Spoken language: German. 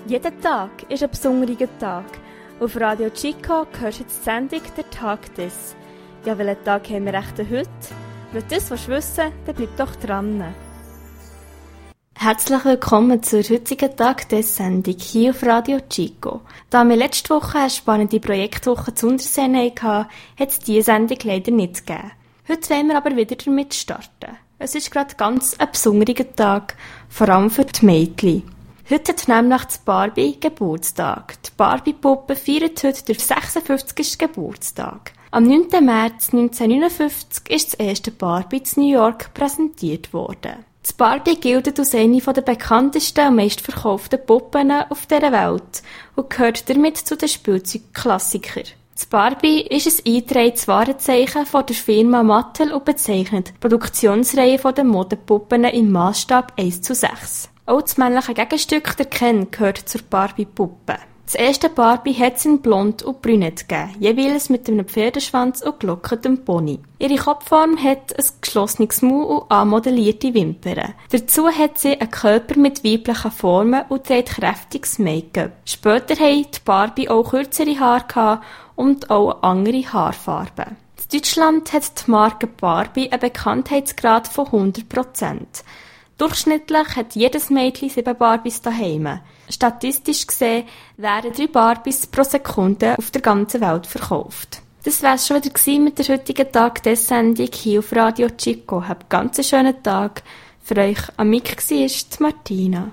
Jeder Tag ist ein besonderer Tag. Auf Radio Chico hörst du jetzt die Sendung «Der Tag des». Ja, welchen Tag haben wir echt heute? Wenn du das wissen willst, dann bleib doch dran. Herzlich willkommen zur heutigen Tag des Sendung hier auf Radio Chico. Da wir letzte Woche eine spannende Projektwoche zu Unterseen hatten, hat es diese Sendung leider nicht gegeben. Heute wollen wir aber wieder damit starten. Es ist gerade ganz ein besonderer Tag, vor allem für die Mädchen. Heute hat nämlich die Barbie Geburtstag. Die Barbie-Puppe feiert heute den 56. Geburtstag. Am 9. März 1959 ist das erste Barbie in New York präsentiert worden. Die Barbie gilt als eine der bekanntesten und meistverkauften Puppen auf dieser Welt und gehört damit zu den Spielzeugklassikern. Die Barbie ist ein eingetragenes Warenzeichen von der Firma Mattel und bezeichnet die Produktionsreihe der Modepuppen im Massstab 1:6. Auch das männliche Gegenstück der Ken gehört zur Barbie-Puppe. Das erste Barbie hat es in Blond und Brünett gegeben, jeweils mit einem Pferdeschwanz und gelocktem Pony. Ihre Kopfform hat ein geschlossenes Maul und anmodellierte Wimpern. Dazu hat sie einen Körper mit weiblichen Formen und trägt kräftiges Make-up. Später hatte die Barbie auch kürzere Haare und auch andere Haarfarben. In Deutschland hat die Marke Barbie einen Bekanntheitsgrad von 100%. Durchschnittlich hat jedes Mädchen 7 Barbies daheim. Statistisch gesehen werden 3 Barbies pro Sekunde auf der ganzen Welt verkauft. Das wär's schon wieder mit der heutigen Tag des Sendung hier auf Radio Chico. Habt einen ganz schönen Tag. Für euch am Mic war die Martina.